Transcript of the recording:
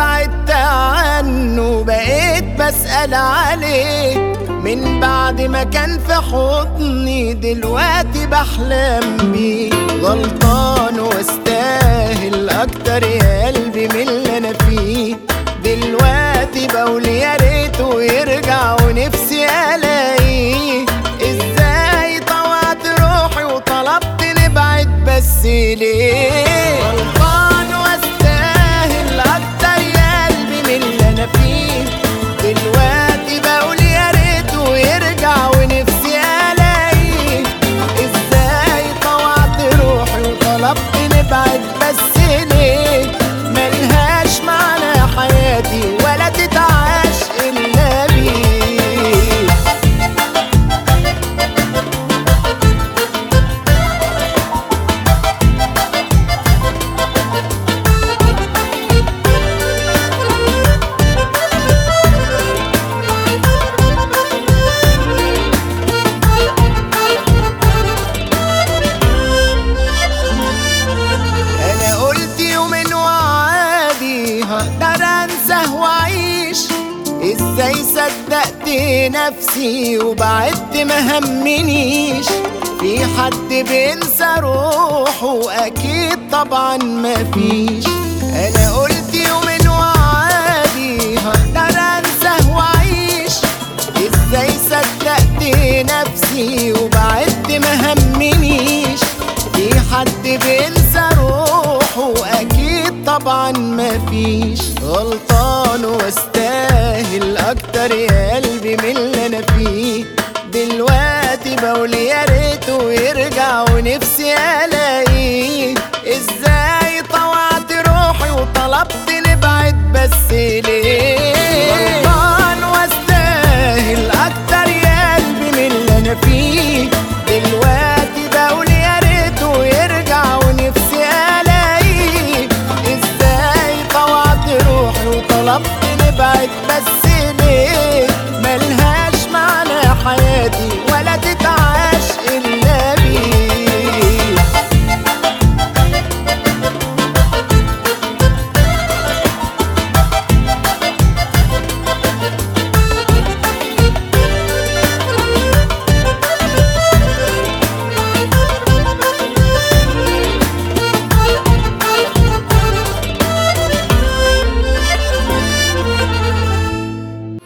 بعدت عنه بقيت بسأل عليه، من بعد ما كان في حضني دلوقتي بحلم بيه. غلطان واستاهل اكتر يا قلبي من اللي انا فيه، دلوقتي بقول يا ريته يرجع ونفسي الاقيه. ازاي طوعت روحي وطلبت نبعد بس ليه؟ غلطان واستاهل اكتر يا قلبي من اللي انا فيه، دلوقتي بقول يا ريته يرجع ونفسي الاقيه. ازاي طوعت روحي وطلبت نبعد بس ليه؟ ملهاش معنى حياتي ولا تتعاش الا بيه. هقدر انساه واعيش، ازاي صدقت نفسي وبعدت ما همنيش. في حد بينسى روحه اكيد طبعا مفيش. انا قلت يومين وعادي هقدر انساه واعيش، ازاي صدقت نفسي وبعدت ما همنيش. في حد بينسى روحه اكيد طبعا مفيش. غلطان واستاهل اكتر يا قلبي من اللي انا فيه، دلوقتي بقول يا ريته يرجع ونفسي الاقيه. ازاي طوعت روحي وطلبت نبعد بس ليه؟ غلطان واستاهل اكتر يا قلبي من اللي انا فيه، دلوقتي بقول يا ريته يرجع ونفسي الاقيه. ازاي طوعت روحي وطلبت نبعد بس